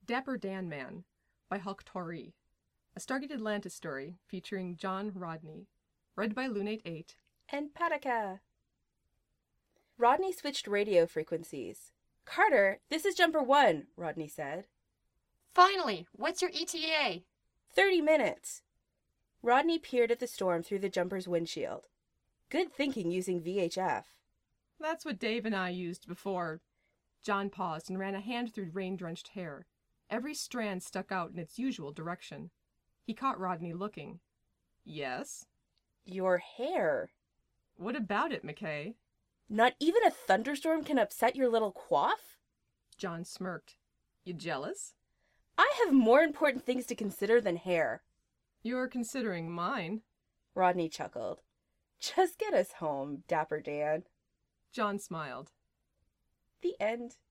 Dapper Dan Man by Hulk Torrey. A Stargate Atlantis story featuring John Rodney. Read by Lunate8. And Patika. Rodney switched radio frequencies. "Carter, this is Jumper 1, Rodney said. Finally! What's your ETA? 30 minutes. Rodney peered at the storm through the jumper's windshield. Good thinking using VHF. That's what Dave and I used before. John paused and ran a hand through rain-drenched hair. Every strand stuck out in its usual direction. He caught Rodney looking. Yes? Your hair. What about it, McKay? Not even a thunderstorm can upset your little coif? John smirked. You jealous? I have more important things to consider than hair. You're considering mine. Rodney chuckled. Just get us home, Dapper Dan. John smiled. The end.